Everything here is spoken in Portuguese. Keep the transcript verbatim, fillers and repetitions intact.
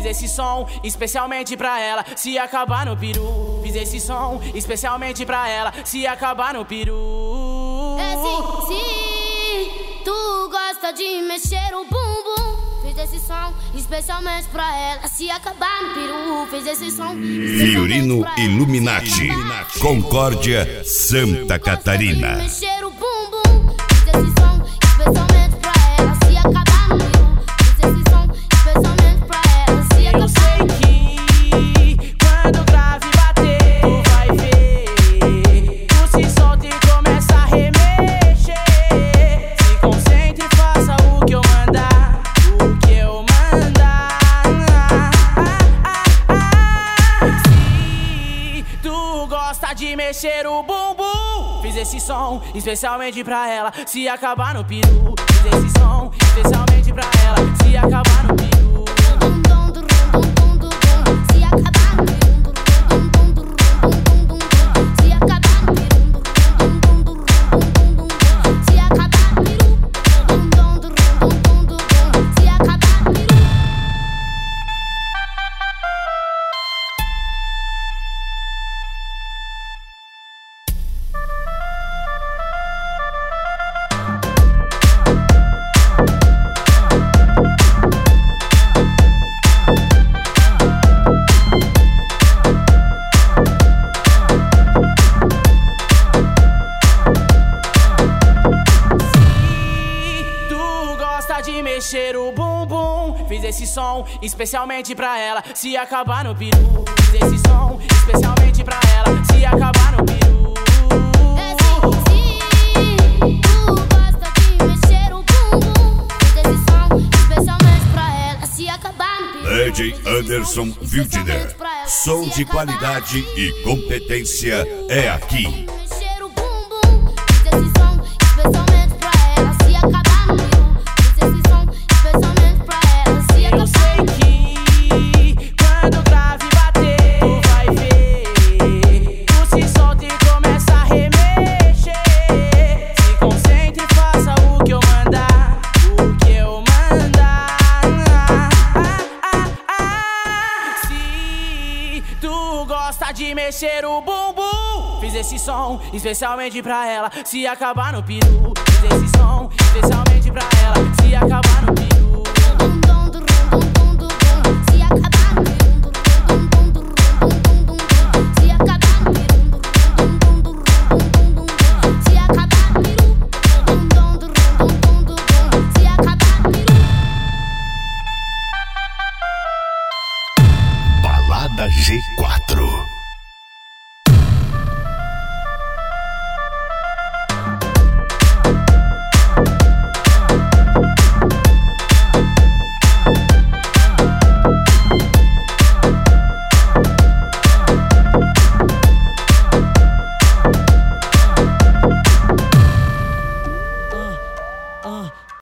esse som especialmente pra ela se acabar no peru. Fiz esse som especialmente pra ela se acabar no peru. É sim, sim, tu gosta de mexer o bumbum. Fiz esse som especialmente pra ela se acabar no peru. Fiz esse som Fiorino Illuminati, Concórdia, Santa Catarina. Mexer o bumbum. Fiz esse som especialmente pra ela se acabar no peru. Fiz esse som especialmente pra ela se acabar. Eu sei que quando o grave bater, tu vai ver. Tu se solta e começa a remexer. Se concentre e faça o que eu mandar. O que eu mandar. Se tu gosta de mexer o bumbum, fiz esse som especialmente pra ela se acabar no peru. Fiz esse som especialmente pra ela se acabar no peru. Se acabar no peru. Se acabar no peru. Se acabar no peru. Se acabar no peru. De mexer o bumbum, fiz esse som especialmente pra ela se acabar no peru. Fiz esse som especialmente pra ela se acabar no peru. É sim, sim, tu gosta de mexer o bumbum. Fiz esse som especialmente pra ela se acabar no peru. D J Anderson Wildner, som de qualidade e competência é aqui. Mexer o bumbum. Fiz esse som especialmente pra ela se acabar no peru. Especialmente pra ela se acabar. Eu sei que quando o grave bater, tu vai ver. Tu se solta e começa a remexer. Se concentre e faça o que eu mandar. O que eu mandar. Se tu gosta de mexer o bumbum, fiz esse som especialmente pra ela se acabar no peru. Fiz esse som especialmente pra ela se acabar no peru. Se acabar no peru. Se acabar no peru. Se acabar no peru. Se acabar no peru. Balada G quatro.